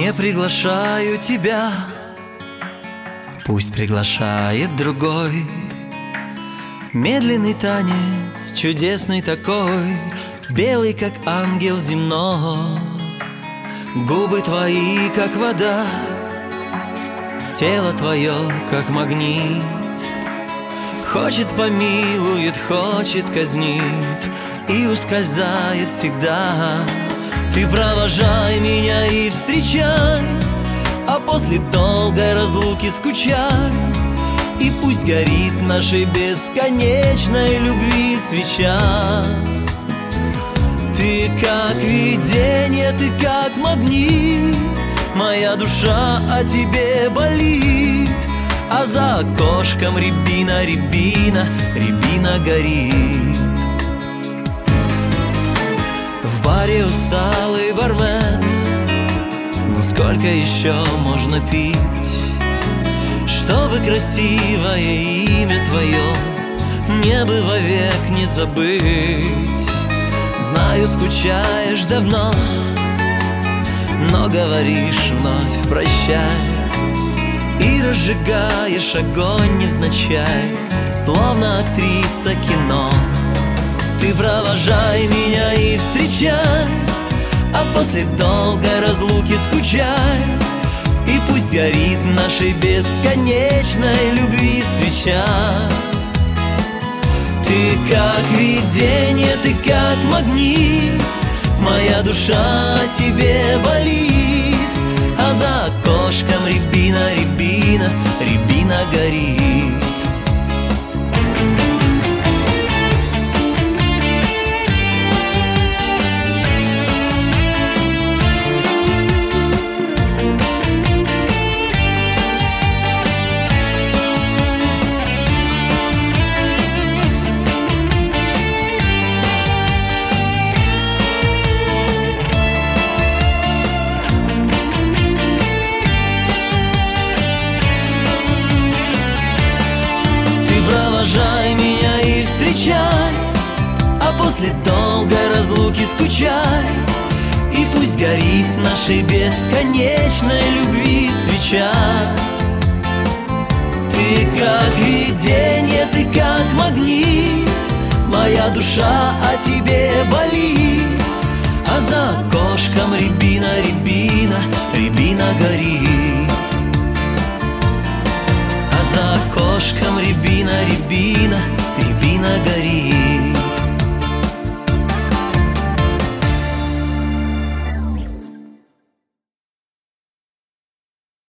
Не приглашаю тебя, пусть приглашает другой. Медленный танец, чудесный такой, белый, как ангел земной. Губы твои, как вода, тело твое, как магнит. Хочет помилует, хочет казнит и ускользает всегда. Ты провожай меня и встречай, а после долгой разлуки скучай. И пусть горит нашей бесконечной любви свеча. Ты как видение, ты как магнит, моя душа о тебе болит. А за окошком рябина, рябина, рябина горит. В баре усталый бармен, но сколько еще можно пить, чтобы красивое имя твое мне бы вовек не забыть. Знаю, скучаешь давно, но говоришь вновь прощай и разжигаешь огонь невзначай, словно актриса кино. Ты провожай меня и встречай, а после долгой разлуки скучай. И пусть горит нашей бесконечной любви свеча. Ты как видение, ты как магнит, моя душа о тебе болит. А за окошком рябина, рябина, рябина горит. Провожай меня и встречай, а после долгой разлуки скучай. И пусть горит нашей бесконечной любви свеча. Ты как видение, ты как магнит, моя душа о тебе болит. А за окошком рябина, рябина, рябина горит. А за окошком рябина, рябина, рябина